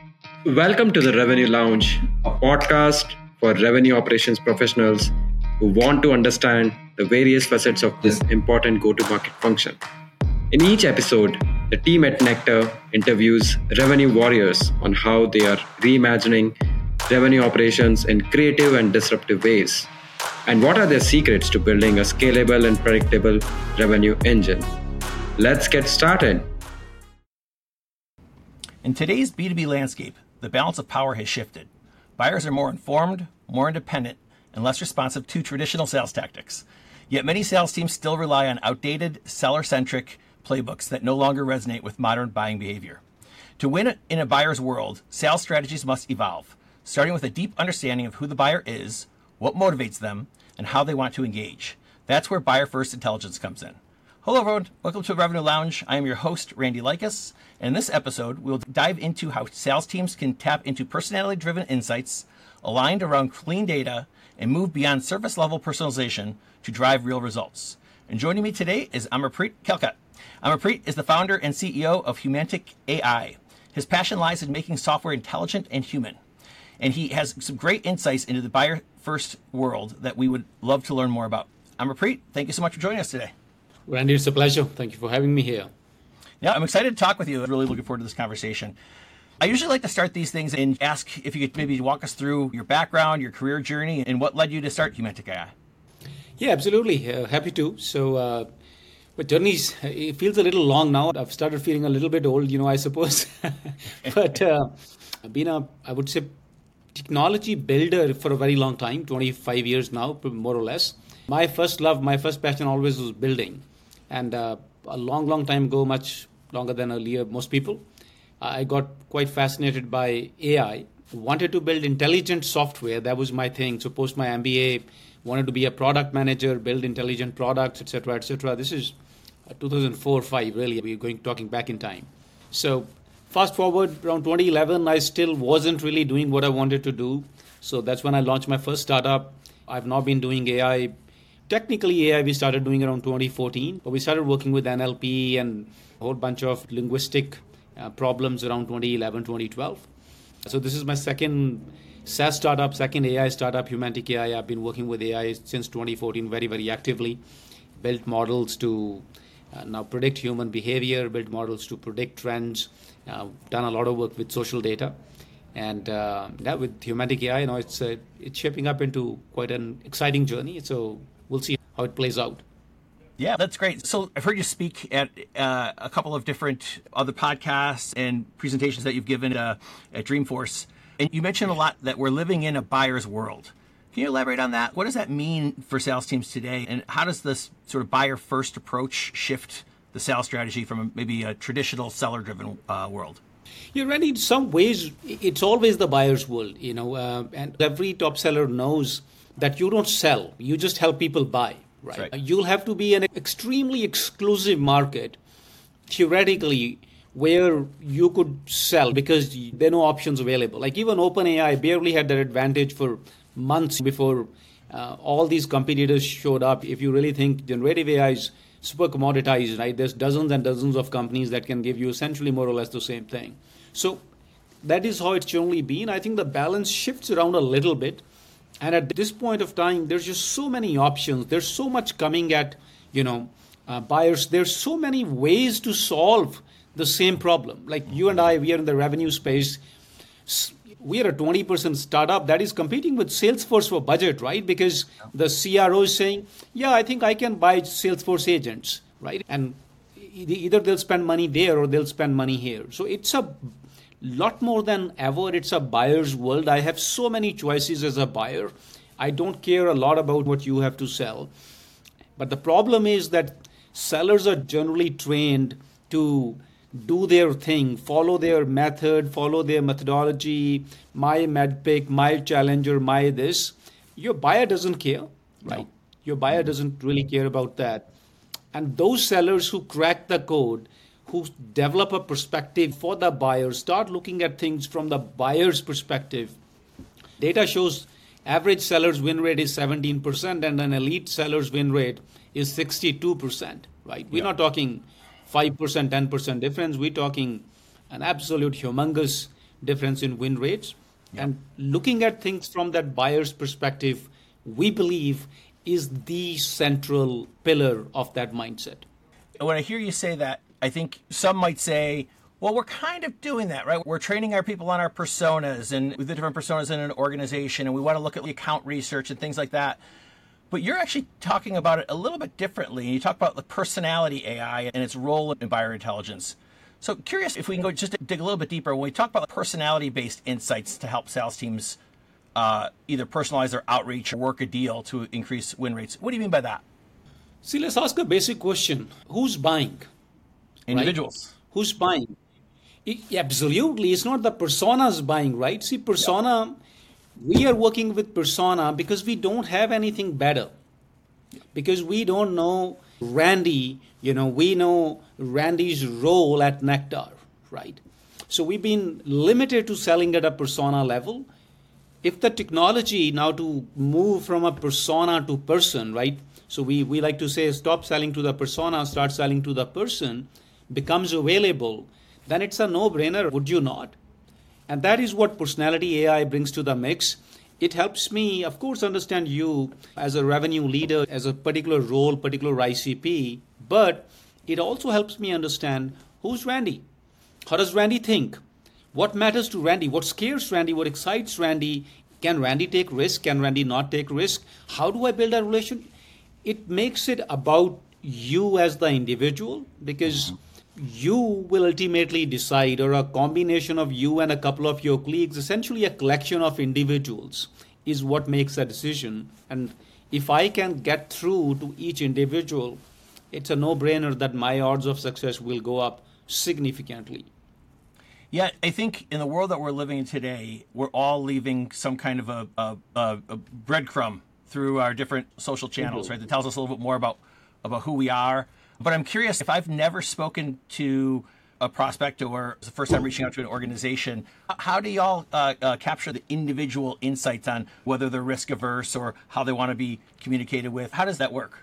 Welcome to the Revenue Lounge, a podcast for revenue operations professionals who want to understand the various facets of this important go to market function. In each episode, the team at Nectar interviews revenue warriors on how they are reimagining revenue operations in creative and disruptive ways, and what are their secrets to building a scalable and predictable revenue engine. Let's get started. In today's B2B landscape, the balance of power has shifted. Buyers are more informed, more independent, and less responsive to traditional sales tactics. Yet many sales teams still rely on outdated, seller-centric playbooks that no longer resonate with modern buying behavior. To win in a buyer's world, sales strategies must evolve, starting with a deep understanding of who the buyer is, what motivates them, and how they want to engage. That's where buyer-first intelligence comes in. Hello, everyone. Welcome to Revenue Lounge. I am your host, Randy Likas. And in this episode, we'll dive into how sales teams can tap into personality-driven insights aligned around clean data and move beyond surface-level personalization to drive real results. And joining me today is Amarpreet Kelkut. Amarpreet is the founder and CEO of Humantic AI. His passion lies in making software intelligent and human. And he has some great insights into the buyer-first world that we would love to learn more about. Amarpreet, thank you so much for joining us today. Randy, it's a pleasure. Thank you for having me here. Yeah, I'm excited to talk with you. I'm really looking forward to this conversation. I usually like to start these things and ask if you could maybe walk us through your background, your career journey, and what led you to start Humantic AI. Yeah, absolutely. Happy to. So, my journey's, it feels a little long now. I've started feeling a little bit old, I suppose. But I've been I would say, technology builder for a very long time, 25 years now, more or less. My first love, my first passion always was building. And a long time ago, much longer than earlier, most people, I got quite fascinated by AI, wanted to build intelligent software. That was my thing. So post my MBA, wanted to be a product manager, build intelligent products, etc., etc. This is 2004-5, really. We're talking back in time. So fast forward around 2011, I still wasn't really doing what I wanted to do. So that's when I launched my first startup. I've now been doing AI. Technically, AI we started doing around 2014, but we started working with NLP and a whole bunch of linguistic problems around 2011, 2012. So this is my second SaaS startup, second AI startup, Humantic AI. I've been working with AI since 2014 very, very actively. Built models to now predict human behavior, built models to predict trends, done a lot of work with social data. And with Humantic AI, it's shaping up into quite an exciting journey. So we'll see how it plays out. Yeah, that's great. So I've heard you speak at a couple of different other podcasts and presentations that you've given at Dreamforce. And you mentioned a lot that we're living in a buyer's world. Can you elaborate on that? What does that mean for sales teams today? And how does this sort of buyer-first approach shift the sales strategy from maybe a traditional seller-driven world? You're right. In some ways, it's always the buyer's world, and every top seller knows that you don't sell, you just help people buy, right? You'll have to be an extremely exclusive market, theoretically, where you could sell because there are no options available. Like even OpenAI barely had that advantage for months before all these competitors showed up. If you really think generative AI is super commoditized, right? There's dozens and dozens of companies that can give you essentially more or less the same thing. So that is how it's generally been. I think the balance shifts around a little bit. And at this point of time, there's just so many options. There's so much coming at, buyers. There's so many ways to solve the same problem. Like you and I, we are in the revenue space. We are a 20% startup that is competing with Salesforce for budget, right? Because the CRO is saying, yeah, I think I can buy Salesforce agents, right? And either they'll spend money there or they'll spend money here. So it's a lot more than ever. It's a buyer's world. I have so many choices as a buyer. I don't care a lot about what you have to sell. But the problem is that sellers are generally trained to do their thing, follow their method, follow their methodology, my medpick, my challenger, my this. Your buyer doesn't care, right? No. Your buyer doesn't really care about that. And those sellers who crack the code, who develop a perspective for the buyer, start looking at things from the buyer's perspective. Data shows average seller's win rate is 17% and an elite seller's win rate is 62%, right? We're not talking 5%, 10% difference. We're talking an absolute humongous difference in win rates. And looking at things from that buyer's perspective, we believe is the central pillar of that mindset. When I hear you say that, I think some might say, well, we're kind of doing that, right? We're training our people on our personas and the different personas in an organization, and we want to look at the account research and things like that. But you're actually talking about it a little bit differently. And you talk about the personality AI and its role in buyer intelligence. So curious if we can go just dig a little bit deeper. When we talk about personality-based insights to help sales teams either personalize their outreach or work a deal to increase win rates, what do you mean by that? See, let's ask a basic question. Who's buying? Individuals. Right? Who's buying? Absolutely. It's not the personas buying, right? See, persona, we are working with persona because we don't have anything better. Because we don't know Randy, we know Randy's role at Nectar, right? So we've been limited to selling at a persona level. If the technology now to move from a persona to person, right? So we like to say stop selling to the persona, start selling to the person, becomes available, then it's a no-brainer, would you not? And that is what personality AI brings to the mix. It helps me, of course, understand you as a revenue leader, as a particular role, particular ICP, but it also helps me understand who's Randy. How does Randy think? What matters to Randy? What scares Randy? What excites Randy? Can Randy take risk? Can Randy not take risk? How do I build a relation? It makes it about you as the individual, because you will ultimately decide, or a combination of you and a couple of your colleagues, essentially a collection of individuals, is what makes a decision. And if I can get through to each individual, it's a no-brainer that my odds of success will go up significantly. Yeah, I think in the world that we're living in today, we're all leaving some kind of a breadcrumb through our different social channels, right? That tells us a little bit more about who we are. But I'm curious, if I've never spoken to a prospect or it's the first time reaching out to an organization, how do y'all capture the individual insights on whether they're risk averse or how they want to be communicated with? How does that work?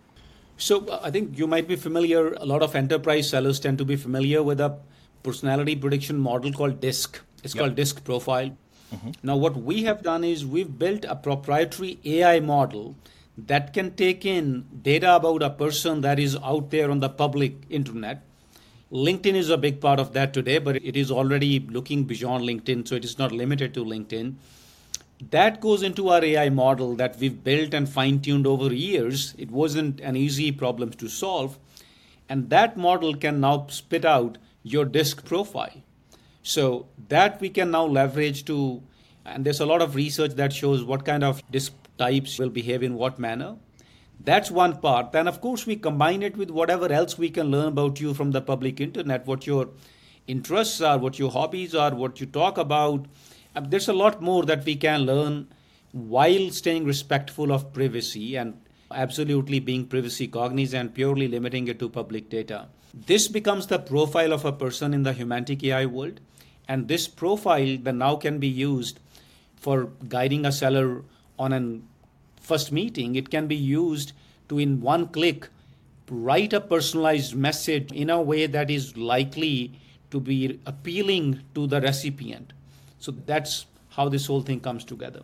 So I think you might be familiar, a lot of enterprise sellers tend to be familiar with a personality prediction model called DISC. It's called DISC Profile. Now what we have done is we've built a proprietary AI model that can take in data about a person that is out there on the public internet. LinkedIn is a big part of that today, but it is already looking beyond LinkedIn, so it is not limited to LinkedIn. That goes into our AI model that we've built and fine-tuned over years. It wasn't an easy problem to solve. And that model can now spit out your DISC profile. So that we can now leverage to, and there's a lot of research that shows what kind of DISC types will behave in what manner. That's one part. Then, of course, we combine it with whatever else we can learn about you from the public internet, what your interests are, what your hobbies are, what you talk about. There's a lot more that we can learn while staying respectful of privacy and absolutely being privacy cognizant, purely limiting it to public data. This becomes the profile of a person in the Humantic AI world. And this profile then now can be used for guiding a seller on a first meeting. It can be used to, in one click, write a personalized message in a way that is likely to be appealing to the recipient. So that's how this whole thing comes together.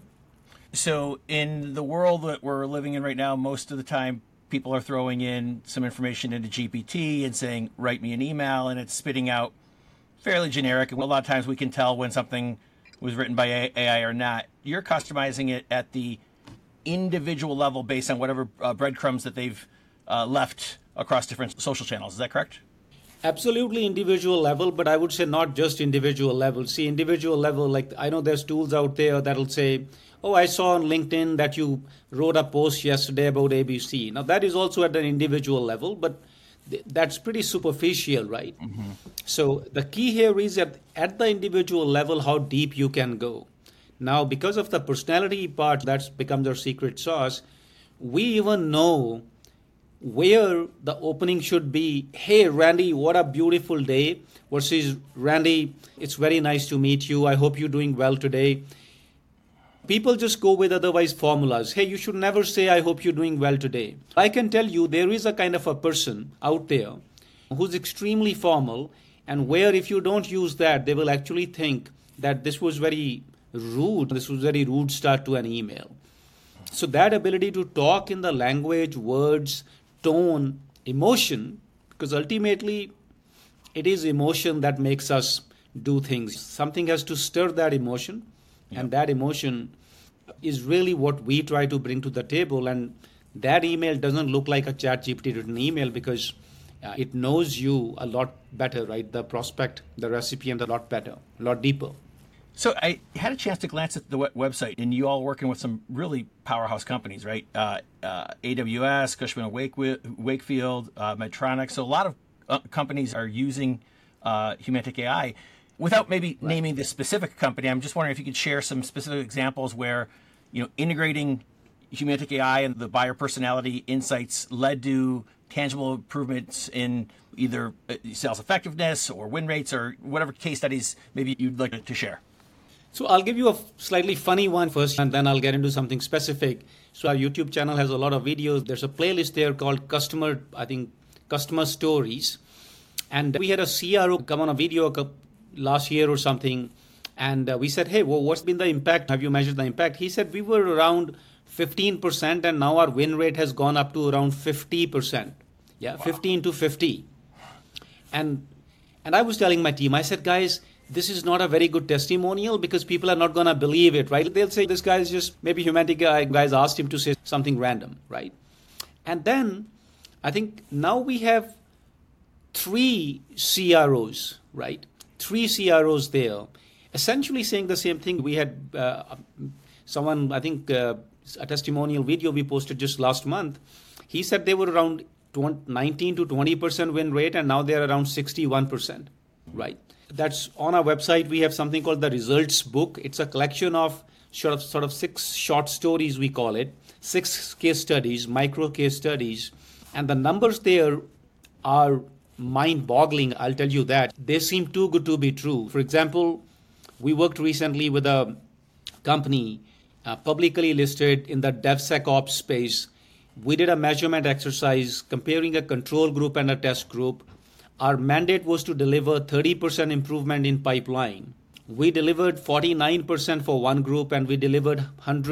So in the world that we're living in right now, most of the time people are throwing in some information into GPT and saying, write me an email, and it's spitting out fairly generic. And a lot of times we can tell when something was written by AI or not. You're customizing it at the individual level based on whatever breadcrumbs that they've left across different social channels. Is that correct? Absolutely individual level, but I would say not just individual level. See, individual level, like I know there's tools out there that'll say, oh, I saw on LinkedIn that you wrote a post yesterday about ABC. Now that is also at an individual level, but that's pretty superficial, right? So the key here is at the individual level, how deep you can go. Now, because of the personality part, that's becomes our secret sauce, we even know where the opening should be. Hey, Randy, what a beautiful day. Versus, Randy, it's very nice to meet you. I hope you're doing well today. People just go with otherwise formulas. Hey, you should never say, I hope you're doing well today. I can tell you there is a kind of a person out there who's extremely formal, and where if you don't use that, they will actually think that this was very rude. This was very rude start to an email. So that ability to talk in the language, words, tone, emotion, because ultimately it is emotion that makes us do things. Something has to stir that emotion, and that emotion is really what we try to bring to the table. And that email doesn't look like a ChatGPT written email because it knows you a lot better, right? The prospect, the recipient a lot better, a lot deeper. So I had a chance to glance at the website, and you all working with some really powerhouse companies, right? AWS, Cushman & Wakefield, Medtronic. So a lot of companies are using Humantic AI. Without maybe naming the specific company, I'm just wondering if you could share some specific examples where, integrating Humantic AI and the buyer personality insights led to tangible improvements in either sales effectiveness or win rates or whatever case studies maybe you'd like to share. So I'll give you a slightly funny one first, and then I'll get into something specific. So our YouTube channel has a lot of videos. There's a playlist there called Customer Stories. And we had a CRO come on a video last year or something. And we said, hey, well, what's been the impact? Have you measured the impact? He said, we were around 15%, and now our win rate has gone up to around 50%. Yeah, wow. 15 to 50. And I was telling my team, I said, guys, this is not a very good testimonial because people are not going to believe it, right? They'll say this guy is just, maybe Humantic guys asked him to say something random, right? And then I think now we have 3 CROs, right? 3 CROs there, essentially saying the same thing. We had someone, I think a testimonial video we posted just last month. He said they were around 19 to 20% win rate, and now they're around 61%, right? That's on our website. We have something called the Results Book. It's a collection of sort of 6 short stories, we call it, 6 case studies, micro case studies. And the numbers there are mind-boggling, I'll tell you that. They seem too good to be true. For example, we worked recently with a company publicly listed in the DevSecOps space. We did a measurement exercise comparing a control group and a test group. Our mandate was to deliver 30% improvement in pipeline. We delivered 49% for one group, and we delivered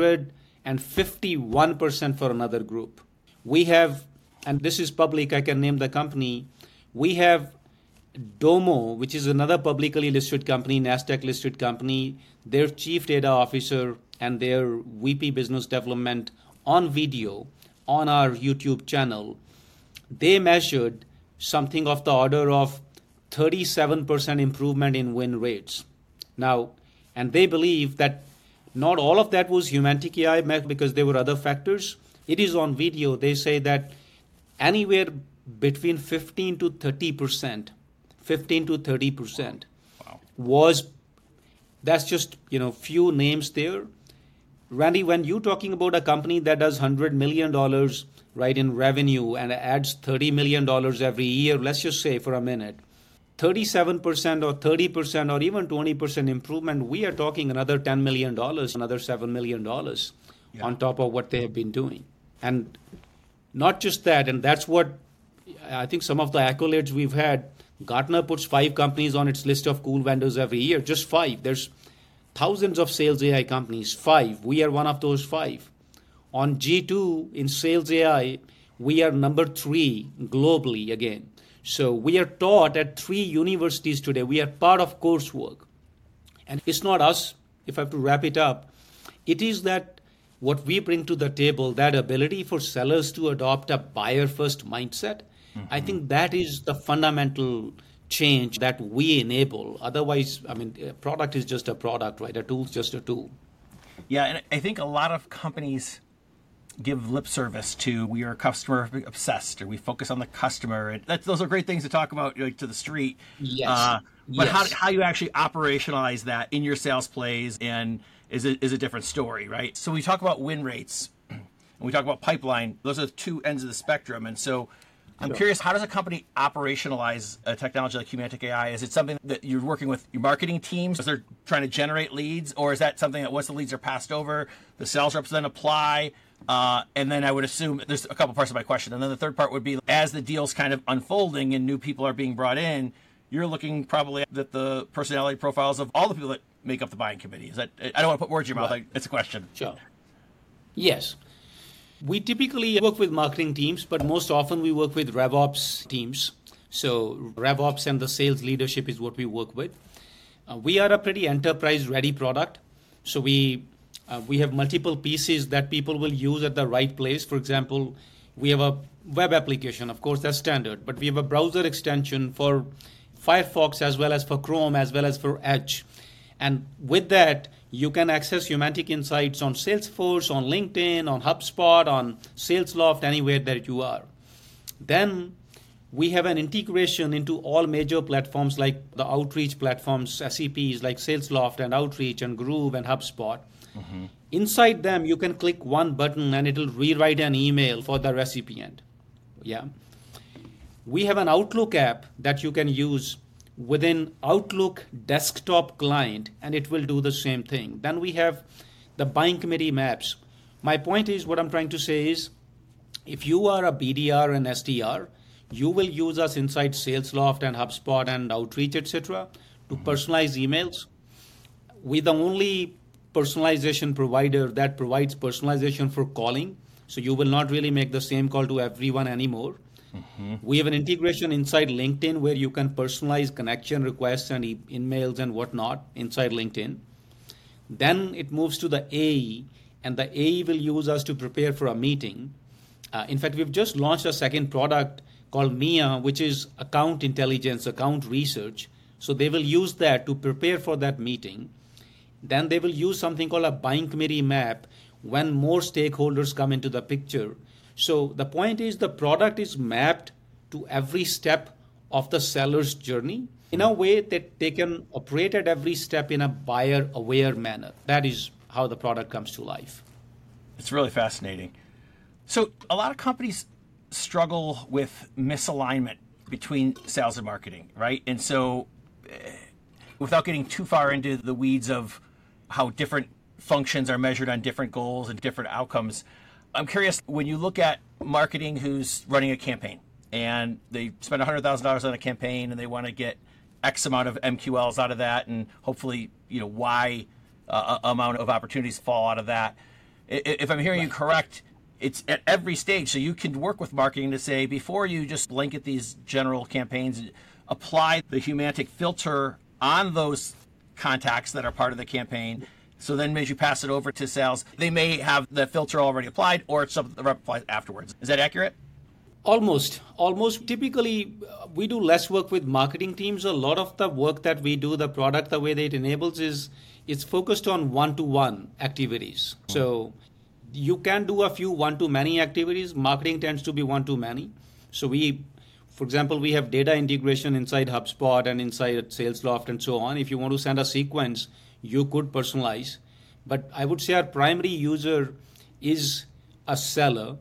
151% for another group. We have, and this is public, I can name the company, we have Domo, which is another publicly listed company, NASDAQ listed company, their chief data officer and their VP business development on video on our YouTube channel. They measured something of the order of 37% improvement in win rates. Now, and they believe that not all of that was Humantic AI because there were other factors. It is on video. They say that anywhere between 15 to 30% wow. was, that's just, few names there. Randy, when you're talking about a company that does $100 million right in revenue and adds $30 million every year, let's just say for a minute, 37% or 30% or even 20% improvement, we are talking another $10 million, another $7 million on top of what they have been doing. And not just that, and that's what I think some of the accolades we've had. Gartner puts 5 companies on its list of cool vendors every year, just 5. There's thousands of sales AI companies, 5. We are one of those 5. On G2 in sales AI, we are number 3 globally again. So we are taught at 3 universities today. We are part of coursework. And it's not us, if I have to wrap it up, it is that what we bring to the table, that ability for sellers to adopt a buyer-first mindset, I think that is the fundamental change that we enable. Otherwise, I mean, a product is just a product, right? A tool is just a tool. Yeah, and I think a lot of companies give lip service to we are customer obsessed or we focus on the customer. And those are great things to talk about to the street. Yes. But how you actually operationalize that in your sales plays and is a different story, right? So we talk about win rates and we talk about pipeline. Those are the 2 ends of the spectrum. And so I'm curious, how does a company operationalize a technology like Humantic AI? Is it something that you're working with your marketing teams as they're trying to generate leads? Or is that something that once the leads are passed over, the sales reps then apply? And then I would assume there's a couple parts of my question. And then the third part would be as the deal's kind of unfolding and new people are being brought in, you're looking probably at the personality profiles of all the people that make up the buying committee? Is that, I don't want to put words in your mouth. It's a question. Sure. Yes. We typically work with marketing teams, but most often we work with RevOps teams. So RevOps and the sales leadership is what we work with. We are a pretty enterprise-ready product. So we have multiple pieces that people will use at the right place. For example, we have a web application. Of course, that's standard. But we have a browser extension for Firefox as well as for Chrome as well as for Edge. And with that, you can access Humantic Insights on Salesforce, on LinkedIn, on HubSpot, on SalesLoft, anywhere that you are. Then we have an integration into all major platforms like the outreach platforms, SEPs like SalesLoft and Outreach and Groove and HubSpot. Mm-hmm. Inside them, you can click one button and it'll rewrite an email for the recipient. Yeah. We have an Outlook app that you can use within Outlook desktop client, and it will do the same thing. Then we have the buying committee maps. My point is, what I'm trying to say is, if you are a BDR and SDR, you will use us inside SalesLoft and HubSpot and Outreach, etc., to personalize emails. We're the only personalization provider that provides personalization for calling, so you will not really make the same call to everyone anymore. Mm-hmm. We have an integration inside LinkedIn where you can personalize connection requests and emails and whatnot inside LinkedIn. Then it moves to the AE, and the AE will use us to prepare for a meeting. In fact, we've just launched a second product called MIA, which is account intelligence, account research. So they will use that to prepare for that meeting. Then they will use something called a buying committee map when more stakeholders come into the picture. So the point is the product is mapped to every step of the seller's journey in a way that they can operate at every step in a buyer-aware manner. That is how the product comes to life. It's really fascinating. So a lot of companies struggle with misalignment between sales and marketing, right? And so without getting too far into the weeds of how different functions are measured on different goals and different outcomes, I'm curious, when you look at marketing who's running a campaign and they spend $100,000 on a campaign and they want to get X amount of MQLs out of that and hopefully, Y amount of opportunities fall out of that. If I'm hearing you correct, it's at every stage. So you can work with marketing to say, before you just blanket these general campaigns, apply the Humantic filter on those contacts that are part of the campaign. So then as you pass it over to sales, they may have the filter already applied or it's something the rep applies afterwards. Is that accurate? Almost. Typically, we do less work with marketing teams. A lot of the work that we do, the product, the way that it enables is it's focused on one-to-one activities. Mm-hmm. So you can do a few one-to-many activities. Marketing tends to be one-to-many. So for example, we have data integration inside HubSpot and inside SalesLoft and so on. If you want to send a sequence, you could personalize. But I would say our primary user is a seller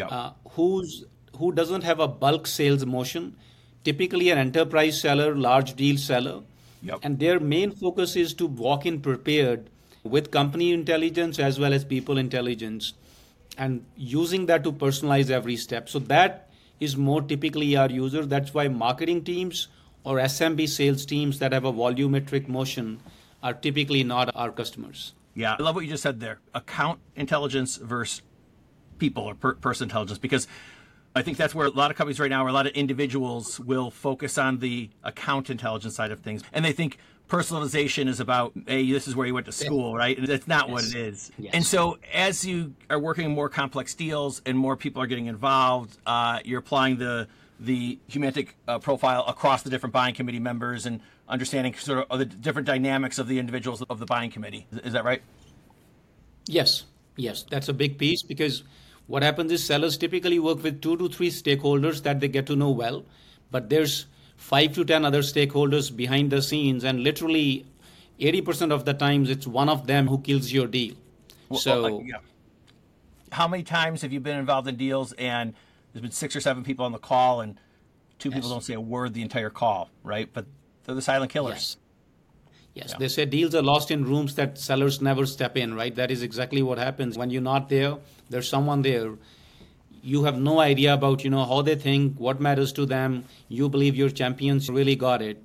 who doesn't have a bulk sales motion, typically an enterprise seller, large deal seller. Yep. And their main focus is to walk in prepared with company intelligence as well as people intelligence and using that to personalize every step. So that is more typically our user. That's why marketing teams or SMB sales teams that have a volumetric motion are typically not our customers. Yeah, I love what you just said there. Account intelligence versus people or person intelligence, because I think that's where a lot of companies right now, or a lot of individuals will focus on the account intelligence side of things. And they think personalization is about, hey, this is where you went to school, right? And that's not what it is. Yes. And so as you are working more complex deals and more people are getting involved, you're applying the Humantic profile across the different buying committee members and understanding sort of the different dynamics of the individuals of the buying committee. Is that right? Yes, that's a big piece, because what happens is sellers typically work with 2 to 3 stakeholders that they get to know well, but there's 5 to 10 other stakeholders behind the scenes, and literally 80% of the times it's one of them who kills your deal. How many times have you been involved in deals and there's been 6 or 7 people on the call and 2 people don't say a word the entire call, right? But they're the silent killers. Yes. They say deals are lost in rooms that sellers never step in, right? That is exactly what happens. When you're not there, there's someone there. You have no idea about, how they think, what matters to them. You believe your champions really got it.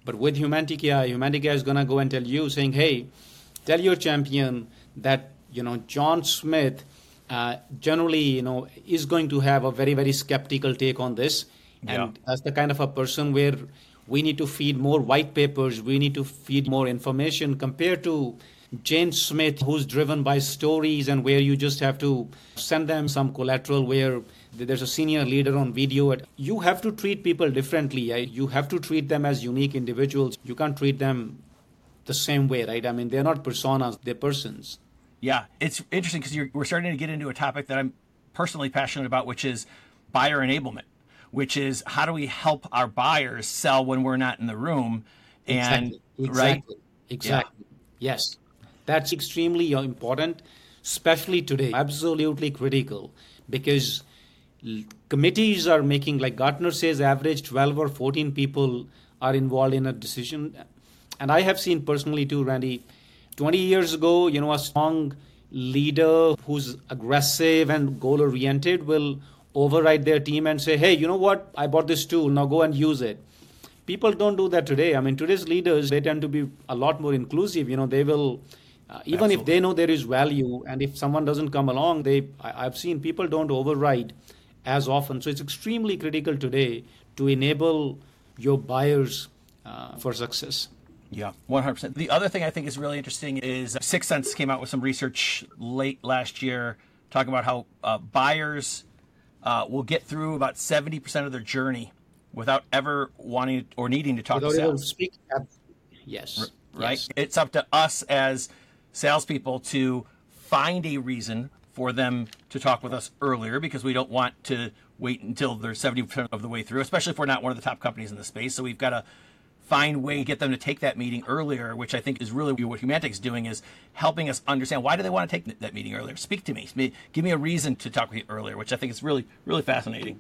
But with Humantica is going to go and tell you, saying, hey, tell your champion that, John Smith generally, is going to have a very, very skeptical take on this. And that's the kind of a person where we need to feed more white papers. We need to feed more information compared to Jane Smith, who's driven by stories and where you just have to send them some collateral where there's a senior leader on video. You have to treat people differently. Right? You have to treat them as unique individuals. You can't treat them the same way, right? I mean, they're not personas, they're persons. Yeah, it's interesting because we're starting to get into a topic that I'm personally passionate about, which is buyer enablement, which is how do we help our buyers sell when we're not in the room? And Exactly. Yeah. Yes. That's extremely important, especially today. Absolutely critical, because committees are making, like Gartner says, average 12 or 14 people are involved in a decision. And I have seen personally too, Randy, 20 years ago, a strong leader who's aggressive and goal-oriented will override their team and say, hey, you know what? I bought this tool. Now go and use it. People don't do that today. I mean, today's leaders, they tend to be a lot more inclusive. They will... even if they know there is value, and if someone doesn't come along, I've seen people don't override as often. So it's extremely critical today to enable your buyers for success. Yeah, 100%. The other thing I think is really interesting is Sixth Sense came out with some research late last year talking about how buyers will get through about 70% of their journey without ever wanting or needing to talk to sales. Yes. Right? Yes. It's up to us as salespeople to find a reason for them to talk with us earlier, because we don't want to wait until they're 70% of the way through, especially if we're not one of the top companies in the space. So we've got to find a way to get them to take that meeting earlier, which I think is really what Humantica is doing, is helping us understand why do they want to take that meeting earlier. Speak to me. Give me a reason to talk with you earlier, which I think is really, really fascinating.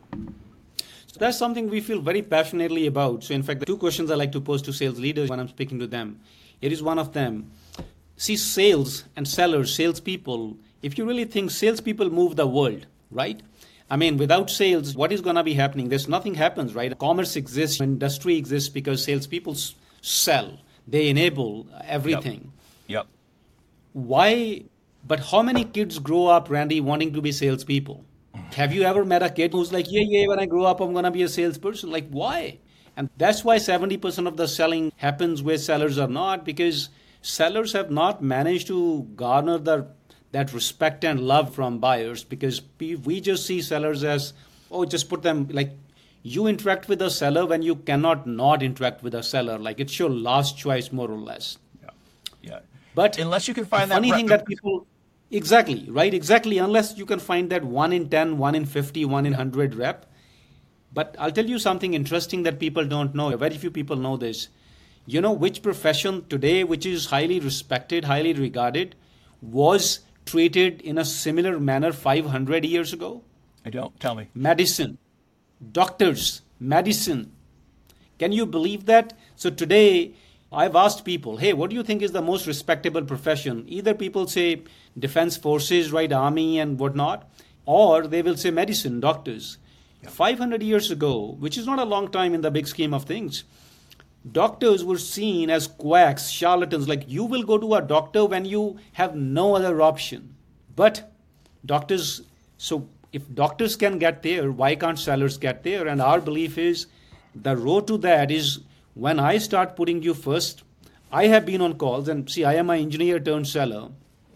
So that's something we feel very passionately about. So in fact, the two questions I like to pose to sales leaders when I'm speaking to them, it is one of them. See, sales and sellers, salespeople, if you really think salespeople move the world, right? I mean, without sales, what is going to be happening? There's nothing happens, right? Commerce exists, industry exists because salespeople sell. They enable everything. Yep. Why? But how many kids grow up, Randy, wanting to be salespeople? Have you ever met a kid who's like, yeah, when I grow up, I'm going to be a salesperson? Like, why? And that's why 70% of the selling happens where sellers are not, because sellers have not managed to garner that respect and love from buyers, because we just see sellers as, just put them, like, you interact with a seller when you cannot not interact with a seller. Like, it's your last choice, more or less. Yeah. But unless you can find that funny thing that people... Exactly, right? Exactly. Unless you can find that 1 in 10, 1 in 50, 1 in 100 rep. But I'll tell you something interesting that people don't know. Very few people know this. You know which profession today, which is highly respected, highly regarded, was treated in a similar manner 500 years ago? I don't. Tell me. Medicine. Doctors. Medicine. Can you believe that? So today, I've asked people, hey, what do you think is the most respectable profession? Either people say defense forces, right, army and whatnot, or they will say medicine, doctors. Yeah. 500 years ago, which is not a long time in the big scheme of things, doctors were seen as quacks, charlatans, like you will go to a doctor when you have no other option. But doctors, so if doctors can get there, why can't sellers get there? And our belief is the road to that is when I start putting you first. I have been on calls, and see, I am an engineer turned seller.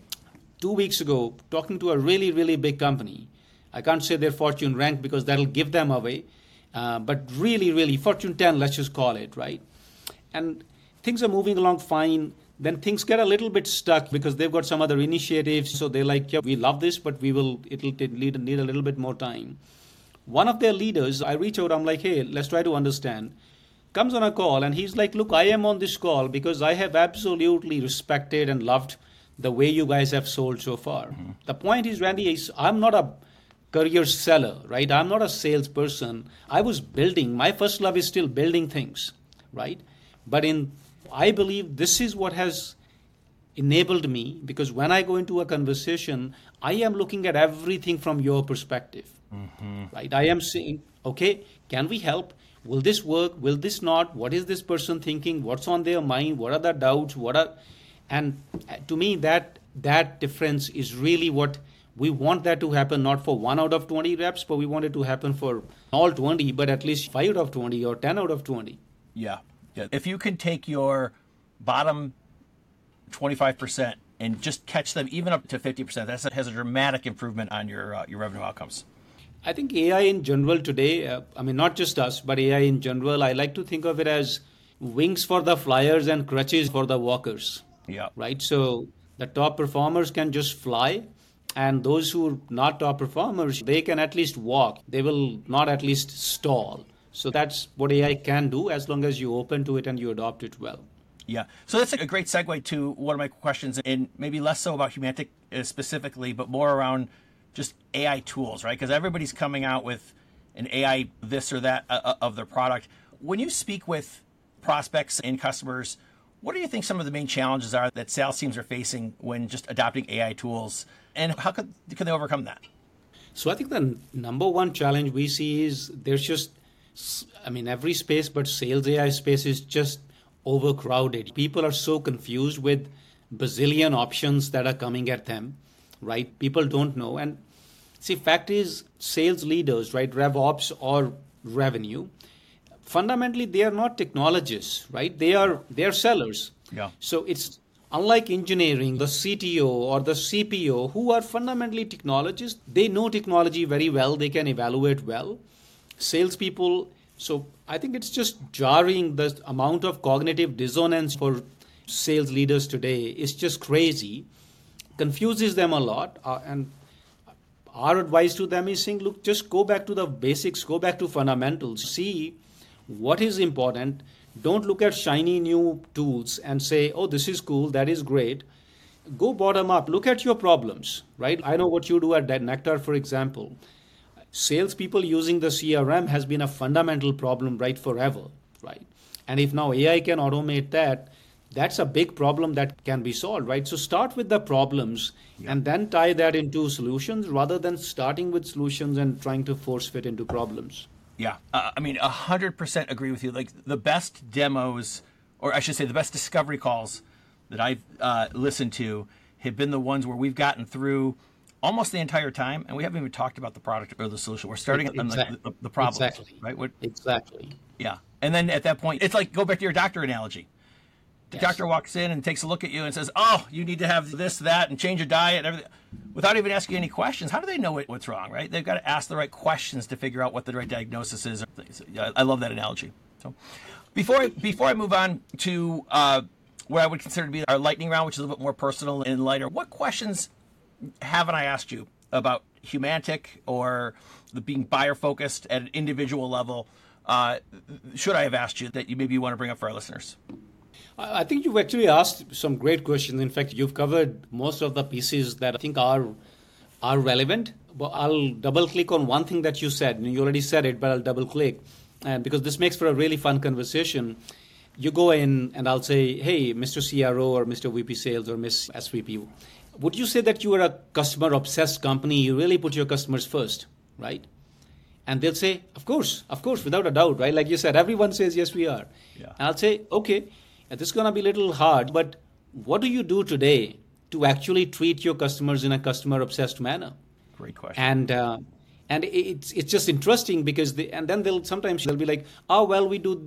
2 weeks ago, talking to a really, really big company. I can't say their fortune rank because that'll give them away. But really, really, Fortune 10, let's just call it, right? And things are moving along fine. Then things get a little bit stuck because they've got some other initiatives. So they're like, yeah, we love this, but it'll need a little bit more time. One of their leaders, I reach out, I'm like, hey, let's try to understand. Comes on a call and he's like, look, I am on this call because I have absolutely respected and loved the way you guys have sold so far. Mm-hmm. The point is, Randy, I'm not a career seller, right? I'm not a salesperson. I was building. My first love is still building things, right? But I believe this is what has enabled me, because when I go into a conversation, I am looking at everything from your perspective, right? I am saying, okay, can we help? will this work? Will this not? What is this person thinking? What's on their mind? What are the doubts? And to me, that difference is really what we want that to happen, not for 1 out of 20 reps, but we want it to happen for all 20, but at least 5 out of 20 or 10 out of 20. Yeah. If you can take your bottom 25% and just catch them even up to 50%, that has a dramatic improvement on your revenue outcomes. I think AI in general today, not just us, but AI in general, I like to think of it as wings for the flyers and crutches for the walkers. Yeah. Right? So the top performers can just fly, and those who are not top performers, they can at least walk. They will not at least stall. So that's what AI can do as long as you open to it and you adopt it well. Yeah. So that's a great segue to one of my questions, and maybe less so about Humantic specifically, but more around just AI tools, right? Because everybody's coming out with an AI this or that of their product. When you speak with prospects and customers, what do you think some of the main challenges are that sales teams are facing when just adopting AI tools, and how can they overcome that? So I think the number one challenge we see is there's just, every space, but sales AI space is just overcrowded. People are so confused with bazillion options that are coming at them, right? People don't know. And see, fact is, sales leaders, right, RevOps or revenue, fundamentally, they are not technologists, right? They are sellers. Yeah. So it's unlike engineering, the CTO or the CPO, who are fundamentally technologists. They know technology very well. They can evaluate well. Salespeople. So I think it's just jarring. The amount of cognitive dissonance for sales leaders today is just crazy. Confuses them a lot. And our advice to them is saying, look, just go back to the basics, go back to fundamentals, see what is important. Don't look at shiny new tools and say, oh, this is cool, that is great. Go bottom up. Look at your problems, right? I know what you do at Nectar, for example. Salespeople using the CRM has been a fundamental problem, right, forever, right? And if now AI can automate that, that's a big problem that can be solved, right? So start with the problems and then tie that into solutions rather than starting with solutions and trying to force fit into problems. Yeah, 100% agree with you. Like the best demos, or I should say the best discovery calls that I've listened to have been the ones where we've gotten through almost the entire time and we haven't even talked about the product or the solution. We're starting on the problems, exactly. Right? Exactly. Yeah, and then at that point, it's like go back to your doctor analogy. The doctor walks in and takes a look at you and says, oh, you need to have this, that, and change your diet and everything. Without even asking any questions, how do they know what's wrong, right? They've got to ask the right questions to figure out what the right diagnosis is. I love that analogy. So before I move on to what I would consider to be our lightning round, which is a little bit more personal and lighter, what questions haven't I asked you about Humantic or the being buyer-focused at an individual level should I have asked you that you maybe want to bring up for our listeners? I think you've actually asked some great questions. In fact, you've covered most of the pieces that I think are relevant. But I'll double click on one thing that you said. You already said it, but I'll double click. And because this makes for a really fun conversation. You go in and I'll say, hey, Mr. CRO or Mr. VP Sales or Miss SVP, would you say that you are a customer obsessed company? You really put your customers first, right? And they'll say, of course, without a doubt, right? Like you said, everyone says, yes, we are. Yeah. And I'll say, okay. This is going to be a little hard, but what do you do today to actually treat your customers in a customer-obsessed manner? Great question. And it's just interesting because then they'll be like, oh well, we do.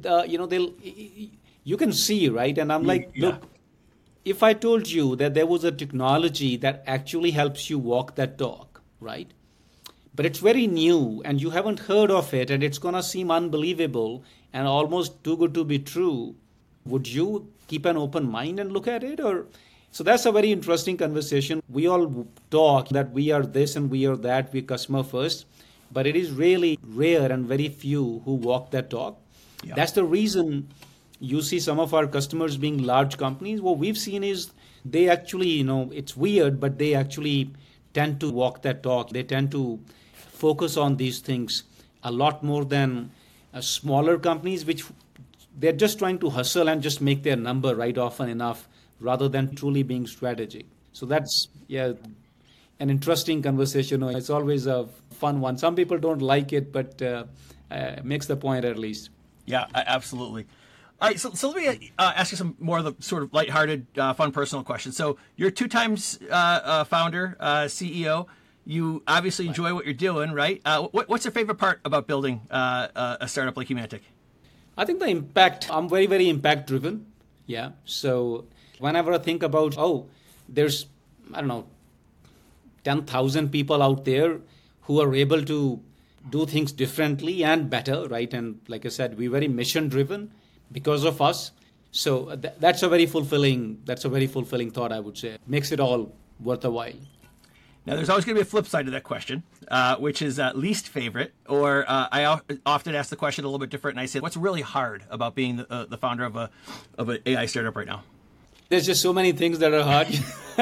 You can see, right? And I'm like, look, if I told you that there was a technology that actually helps you walk that talk, right? But it's very new and you haven't heard of it, and it's going to seem unbelievable and almost too good to be true. Would you keep an open mind and look at it? So that's a very interesting conversation. We all talk that we are this and we are that, we're customer first, but it is really rare and very few who walk that talk. Yeah. That's the reason you see some of our customers being large companies. What we've seen is they actually, it's weird, but they actually tend to walk that talk. They tend to focus on these things a lot more than smaller companies, which they're just trying to hustle and just make their number right often enough rather than truly being strategic. So that's, an interesting conversation. It's always a fun one. Some people don't like it, but makes the point at least. Yeah, absolutely. All right, so let me ask you some more of the sort of lighthearted, fun, personal questions. So you're 2 times founder, CEO. You obviously enjoy what you're doing, right? What's your favorite part about building a startup like Humantic? I think the impact, I'm very, very impact driven. Yeah. So whenever I think about, there's, 10,000 people out there who are able to do things differently and better, right? And like I said, we're very mission driven because of us. So that's a very fulfilling thought, I would say. Makes it all worth a while. Now, there's always going to be a flip side to that question, which is least favorite. Or I often ask the question a little bit different, and I say, what's really hard about being the founder of an AI startup right now? There's just so many things that are hard.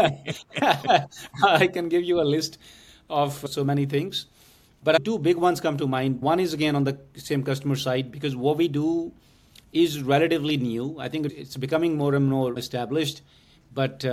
I can give you a list of so many things. But 2 big ones come to mind. One is, again, on the same customer side, because what we do is relatively new. I think it's becoming more and more established. But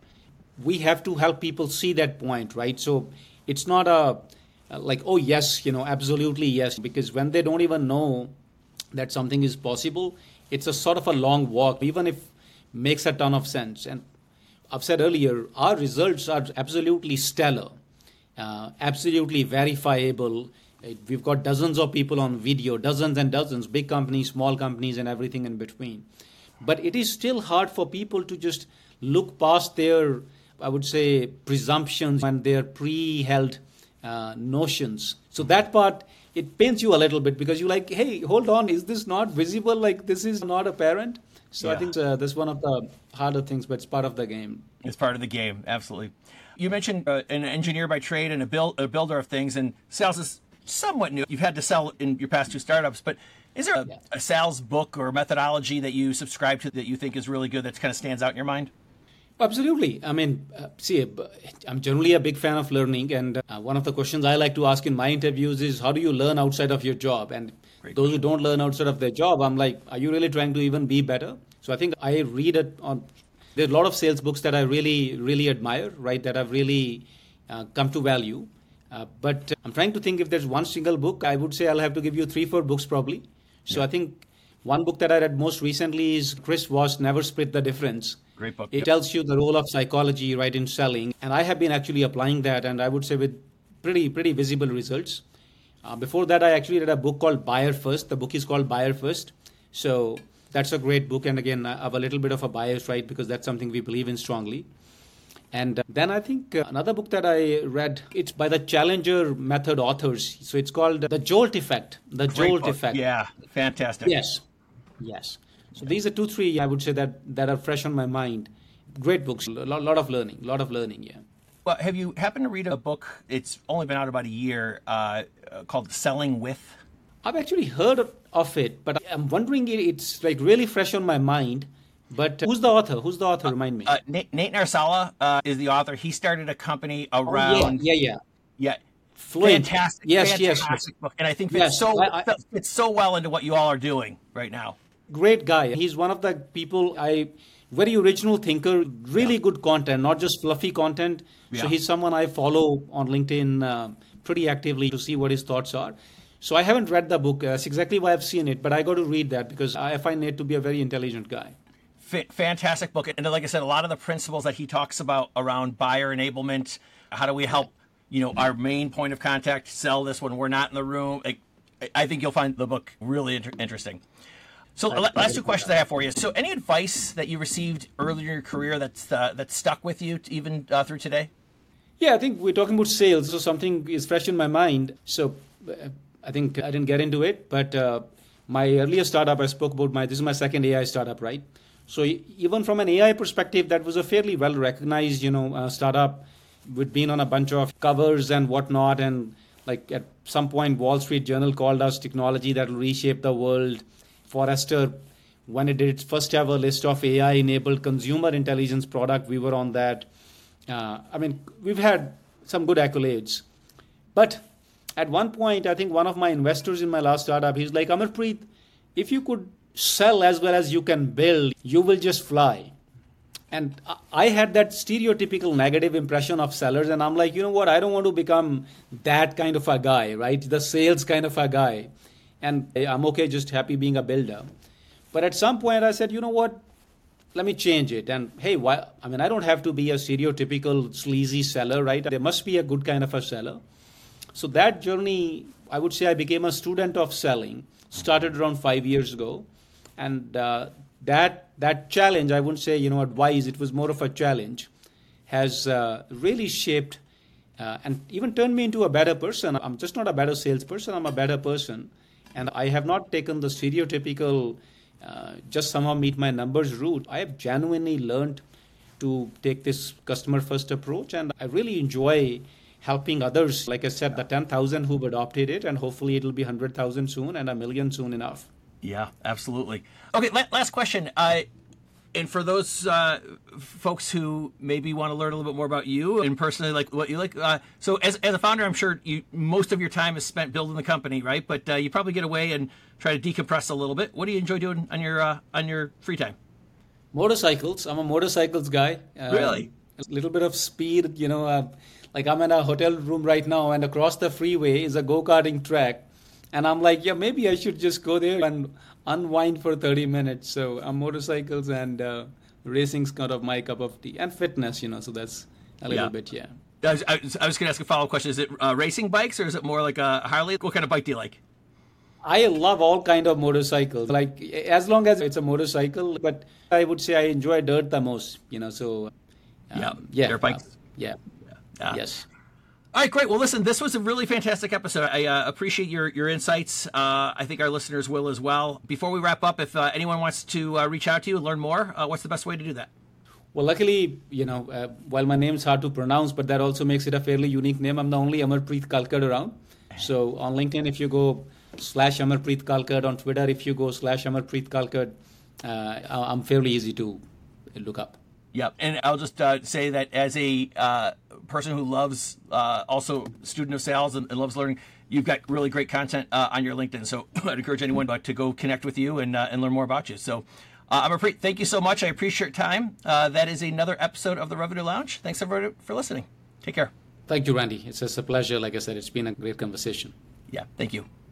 we have to help people see that point, right? So it's not like, oh, yes, absolutely yes. Because when they don't even know that something is possible, it's a sort of a long walk, even if it makes a ton of sense. And I've said earlier, our results are absolutely stellar, absolutely verifiable. We've got dozens of people on video, dozens and dozens, big companies, small companies, and everything in between. But it is still hard for people to just look past their, I would say, presumptions and their pre-held notions. So that part, it pains you a little bit because you're like, hey, hold on, is this not visible? Like, this is not apparent? So yeah. I think that's one of the harder things, but it's part of the game. It's part of the game, absolutely. You mentioned an engineer by trade and a builder of things, and sales is somewhat new. You've had to sell in your past 2 startups, but is there a sales book or methodology that you subscribe to that you think is really good that kind of stands out in your mind? Absolutely. I mean, I'm generally a big fan of learning. And one of the questions I like to ask in my interviews is, how do you learn outside of your job? And those who don't learn outside of their job, I'm like, are you really trying to even be better? So I think I read it on, there's a lot of sales books that I really, really admire, right? That I've really come to value. But I'm trying to think if there's one single book, I would say I'll have to give you 3-4 books probably. So I think one book that I read most recently is Chris Voss, Never Split the Difference. Great book. It tells you the role of psychology, right, in selling. And I have been actually applying that, and I would say with pretty visible results. Before that, I actually read a book called Buyer First. The book is called Buyer First. So that's a great book. And again, I have a little bit of a bias, right, because that's something we believe in strongly. And then I think another book that I read, it's by the Challenger Method authors. So it's called The Jolt Effect. The Jolt Effect. Yeah, fantastic. Yes. So these are 2-3, I would say, that are fresh on my mind. Great books, a lot of learning, yeah. Well, have you happened to read a book, it's only been out about a year, called Selling With? I've actually heard of it, but I'm wondering, it's like really fresh on my mind. But who's the author? Remind me. Nate Narsala is the author. He started a company around... Yeah. Fantastic. Yes. Book. And I think fits so well into what you all are doing right now. Great guy. He's one of the people very original thinker, really good content, not just fluffy content. Yeah. So he's someone I follow on LinkedIn pretty actively to see what his thoughts are. So I haven't read the book. That's exactly why I've seen it, but I got to read that because I find Nate to be a very intelligent guy. Fantastic book. And like I said, a lot of the principles that he talks about around buyer enablement, how do we help, our main point of contact sell this when we're not in the room. I think you'll find the book really interesting. So last 2 questions I have for you. So any advice that you received earlier in your career that's stuck with you even through today? Yeah, I think we're talking about sales. So something is fresh in my mind. So I think I didn't get into it, but my earlier startup, I spoke about this is my second AI startup, right? So even from an AI perspective, that was a fairly well-recognized, startup with being on a bunch of covers and whatnot. And like at some point, Wall Street Journal called us technology that will reshape the world. Forrester, when it did its first ever list of AI-enabled consumer intelligence product, we were on that. We've had some good accolades. But at one point, I think one of my investors in my last startup, he's like, Amarpreet, if you could sell as well as you can build, you will just fly. And I had that stereotypical negative impression of sellers. And I'm like, you know what? I don't want to become that kind of a guy, right? The sales kind of a guy. and I'm okay, just happy being a builder. But at some point I said, you know what, let me change it. And hey, why? I mean, I don't have to be a stereotypical sleazy seller, right? There must be a good kind of a seller. So that journey, I would say I became a student of selling, started around 5 years ago. And that challenge, I wouldn't say, advice, it was more of a challenge, has really shaped and even turned me into a better person. I'm just not a better salesperson, I'm a better person. And I have not taken the stereotypical just somehow meet my numbers route. I have genuinely learned to take this customer first approach, and I really enjoy helping others. Like I said, the 10,000 who've adopted it, and hopefully it'll be 100,000 soon and 1 million soon enough. Yeah, absolutely. Okay, last question. And for those folks who maybe want to learn a little bit more about you and personally, like what you like, so as a founder, I'm sure most of your time is spent building the company, right? But you probably get away and try to decompress a little bit. What do you enjoy doing on your free time? Motorcycles. I'm a motorcycles guy. Really? A little bit of speed, like I'm in a hotel room right now, and across the freeway is a go-karting track. And I'm like, yeah, maybe I should just go there and unwind for 30 minutes. So motorcycles and racing's kind of my cup of tea. And fitness, so that's a little bit, yeah. I was going to ask a follow-up question. Is it racing bikes, or is it more like a Harley? What kind of bike do you like? I love all kind of motorcycles, like as long as it's a motorcycle. But I would say I enjoy dirt the most, so. Dirt bikes. Yes. All right, great. Well, listen, this was a really fantastic episode. I appreciate your insights. I think our listeners will as well. Before we wrap up, if anyone wants to reach out to you and learn more, what's the best way to do that? Well, luckily, while my name's hard to pronounce, but that also makes it a fairly unique name. I'm the only Amarpreet Kalkad around. So on LinkedIn, if you go /Amarpreet Kalkad, on Twitter, if you go /Amarpreet Kalkad, I'm fairly easy to look up. Yep, and I'll just say that as a person who loves also student of sales and loves learning, you've got really great content on your LinkedIn. So I'd encourage anyone to go connect with you and learn more about you. So Amarpreet, thank you so much. I appreciate your time. That is another episode of the Revenue Lounge. Thanks everybody for listening. Take care. Thank you, Randy. It's just a pleasure. Like I said, it's been a great conversation. Yeah, thank you.